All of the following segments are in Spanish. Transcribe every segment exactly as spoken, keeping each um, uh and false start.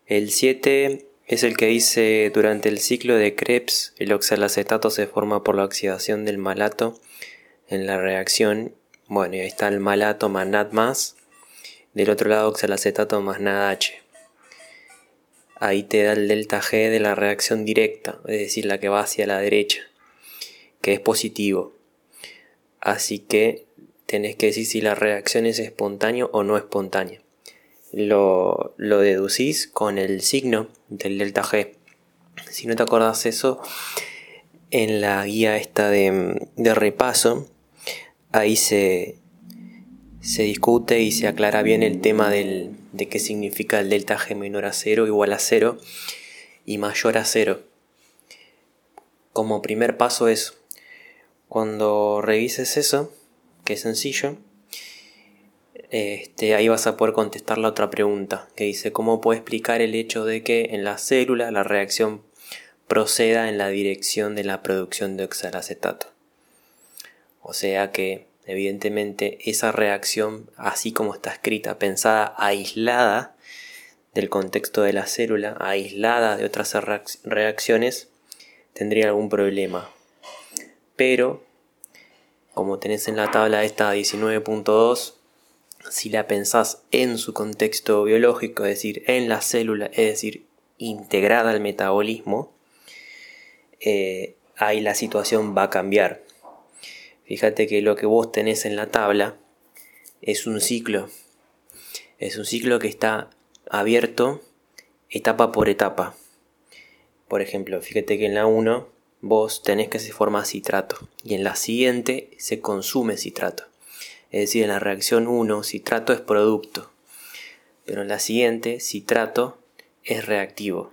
El siete es el que dice: durante el ciclo de Krebs, el oxalacetato se forma por la oxidación del malato en la reacción. Bueno, y ahí está el malato más N A D más. Del otro lado, oxalacetato más N A D H. Ahí te da el delta G de la reacción directa, es decir, la que va hacia la derecha, que es positivo. Así que tenés que decir si la reacción es espontánea o no espontánea. Lo, lo deducís con el signo del delta G. Si no te acordás eso, en la guía esta de, de repaso, ahí se, se discute y se aclara bien el tema del, de qué significa el delta G menor a cero, igual a cero y mayor a cero. Como primer paso es, cuando revises eso, que es sencillo, Este, ahí vas a poder contestar la otra pregunta que dice: ¿cómo puedo explicar el hecho de que en la célula la reacción proceda en la dirección de la producción de oxalacetato? O sea que evidentemente esa reacción, así como está escrita, pensada aislada del contexto de la célula, aislada de otras reacciones, tendría algún problema. Pero como tenés en la tabla esta diecinueve punto dos, si la pensás en su contexto biológico, es decir, en la célula, es decir, integrada al metabolismo, eh, ahí la situación va a cambiar. Fíjate que lo que vos tenés en la tabla es un ciclo. Es un ciclo que está abierto etapa por etapa. Por ejemplo, fíjate que en la uno vos tenés que se forma citrato y en la siguiente se consume citrato. Es decir, en la reacción uno, citrato es producto, pero en la siguiente, citrato es reactivo.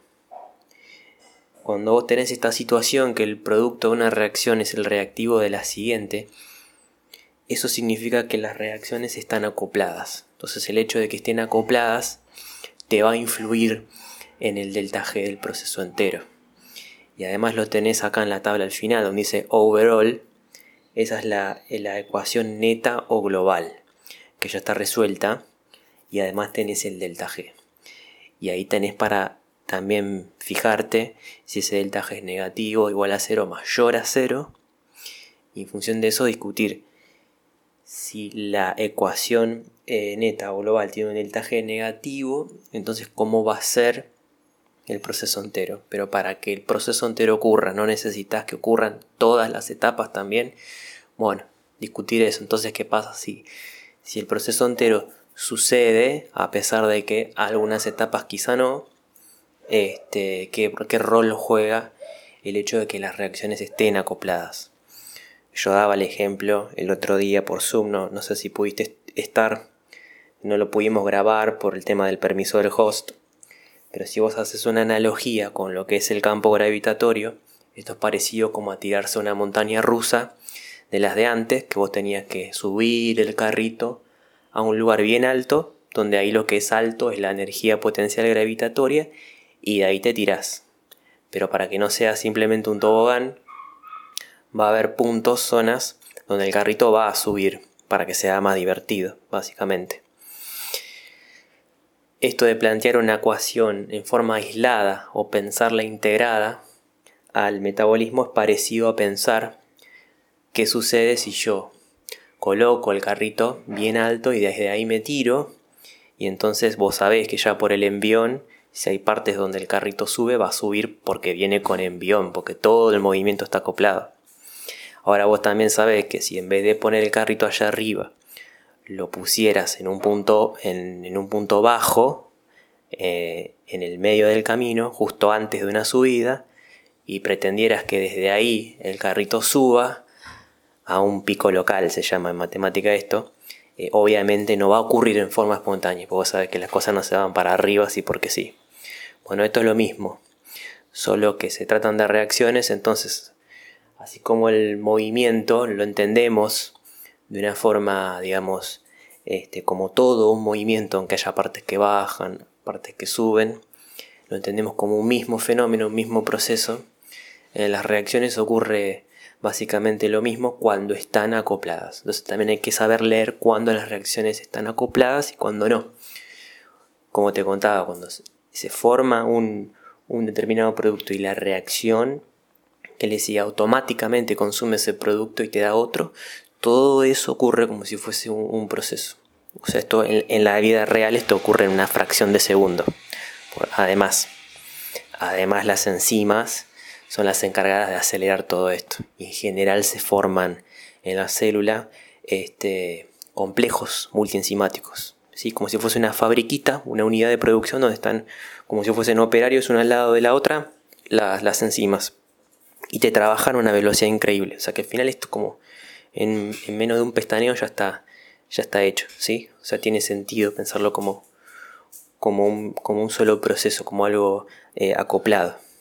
Cuando vos tenés esta situación que el producto de una reacción es el reactivo de la siguiente, eso significa que las reacciones están acopladas. Entonces el hecho de que estén acopladas te va a influir en el delta G del proceso entero. Y además lo tenés acá en la tabla al final, donde dice overall. Esa es la, la ecuación neta o global, que ya está resuelta, y además tenés el delta G. Y ahí tenés para también fijarte si ese delta G es negativo, igual a cero, mayor a cero, y en función de eso discutir si la ecuación eh, neta o global tiene un delta G negativo, entonces cómo va a ser el proceso entero. Pero para que el proceso entero ocurra, no necesitas que ocurran todas las etapas también. Bueno, discutir eso. Entonces, ¿qué pasa si, si el proceso entero sucede a pesar de que algunas etapas quizá no? Este, ¿qué, qué rol juega el hecho de que las reacciones estén acopladas? Yo daba el ejemplo el otro día por Zoom, no, no sé si pudiste estar, no lo pudimos grabar por el tema del permiso del host. Pero si vos haces una analogía con lo que es el campo gravitatorio, esto es parecido como a tirarse una montaña rusa de las de antes, que vos tenías que subir el carrito a un lugar bien alto, donde ahí lo que es alto es la energía potencial gravitatoria, y de ahí te tirás. Pero para que no sea simplemente un tobogán, va a haber puntos, zonas, donde el carrito va a subir, para que sea más divertido, básicamente. Esto de plantear una ecuación en forma aislada o pensarla integrada al metabolismo es parecido a pensar qué sucede si yo coloco el carrito bien alto y desde ahí me tiro, y entonces vos sabés que ya por el envión, si hay partes donde el carrito sube, va a subir porque viene con envión, porque todo el movimiento está acoplado. Ahora vos también sabés que si en vez de poner el carrito allá arriba, lo pusieras en un punto, en, en un punto bajo, eh, en el medio del camino, justo antes de una subida, y pretendieras que desde ahí el carrito suba a un pico local, se llama en matemática esto, eh, obviamente no va a ocurrir en forma espontánea, porque vos sabés que las cosas no se van para arriba así porque sí. Bueno, esto es lo mismo, solo que se tratan de reacciones, entonces, así como el movimiento lo entendemos de una forma, digamos, este, como todo un movimiento, aunque haya partes que bajan, partes que suben, lo entendemos como un mismo fenómeno, un mismo proceso. En las reacciones ocurre básicamente lo mismo cuando están acopladas. Entonces también hay que saber leer cuándo las reacciones están acopladas y cuándo no. Como te contaba, cuando se forma un, un determinado producto y la reacción que le sigue automáticamente consume ese producto y te da otro, todo eso ocurre como si fuese un, un proceso. O sea, esto en, en la vida real esto ocurre en una fracción de segundo. Además, además las enzimas son las encargadas de acelerar todo esto. Y en general se forman en la célula este, complejos multienzimáticos, ¿sí? Como si fuese una fabriquita, una unidad de producción donde están, como si fuesen operarios una al lado de la otra, las, las enzimas. Y te trabajan a una velocidad increíble. O sea que al final esto como en, en menos de un pestañeo ya está, ya está hecho, ¿sí? O sea, tiene sentido pensarlo como, como, un, como un solo proceso, como algo eh, acoplado.